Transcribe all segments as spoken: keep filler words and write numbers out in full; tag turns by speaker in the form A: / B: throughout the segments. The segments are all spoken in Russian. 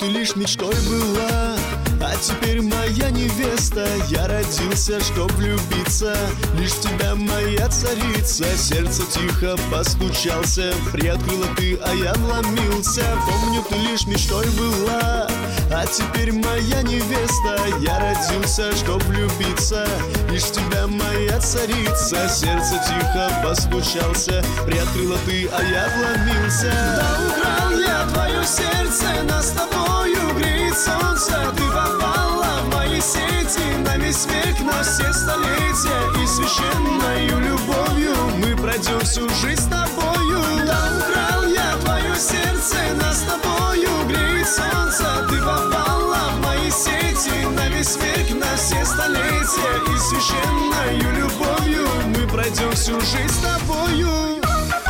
A: лишь мечтой была, а теперь моя невеста. Я родился, чтоб влюбиться, лишь в тебя, моя царица. Сердце тихо постучался, приоткрыла ты, а я вломился. Помню, ты лишь мечтой была, а теперь моя невеста. Я родился, чтоб влюбиться, лишь в тебя, моя царица. Сердце тихо постучался, приоткрыла ты, а я вломился.
B: Да украл я твое сердце, нас с тобою греет солнце. Ты попала в мои сети на весь век, на все столетия. И священною любовью мы пройдем всю жизнь с тобою. Да украл я твое сердце, нас с тобою греет солнце. Ты попала в мои сети на весь век, на все столетия. И священною любовью мы пройдем всю жизнь с тобою.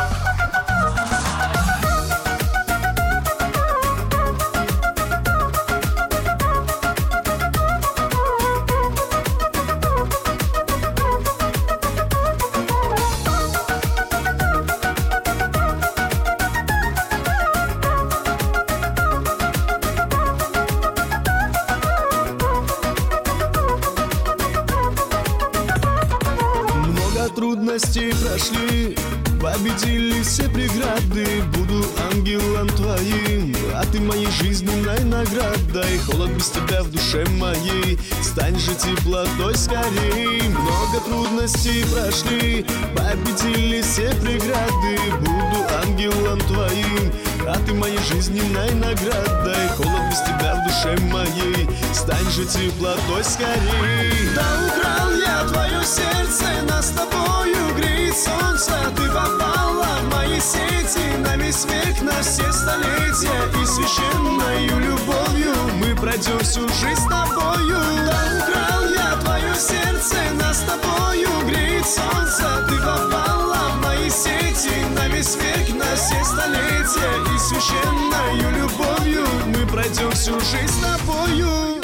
A: Трудности прошли, победили все преграды. Буду ангелом твоим, а ты моей жизненной наградой. Холод без тебя в душе моей, стань же теплотой скорей. Много трудностей прошли, победили все преграды. Буду ангелом твоим, а ты моей жизненной наградой. Холод без тебя в душе моей, стань же теплотой скорей.
B: Да украл я твое сердце, нас с тобою греет солнце. Ты попала в мои сети на весь век, на все столетия. И священною любовью мы пройдем всю жизнь с тобою. Да украл я твое сердце, нас с тобою греет солнце. Ты попала в мои сети на весь век, на все столетия. И священною любовью мы пройдем всю жизнь с тобою.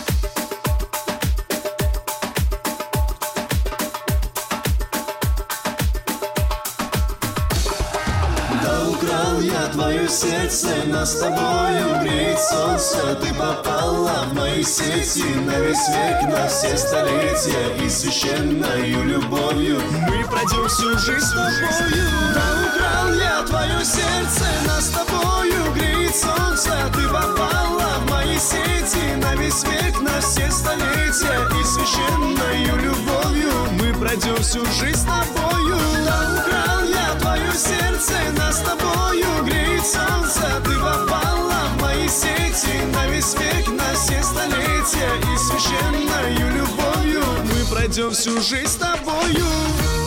B: Украл я твое сердце, нас с тобою греет солнце. Ты попала в мои сети на весь век, на все столетия. И священною любовью
A: мы пройдем всю жизнь с тобою.
B: Да украл я твое сердце, нас с тобою греет солнце. Ты попала в мои сети на весь век, на все столетия. И священною любовью мы пройдем всю жизнь с тобою. Да украл я твое сердце, нас с тобою греет солнце. Ты попала в мои сети на весь век, на все столетия. И священною любовью мы пройдем всю жизнь с тобою.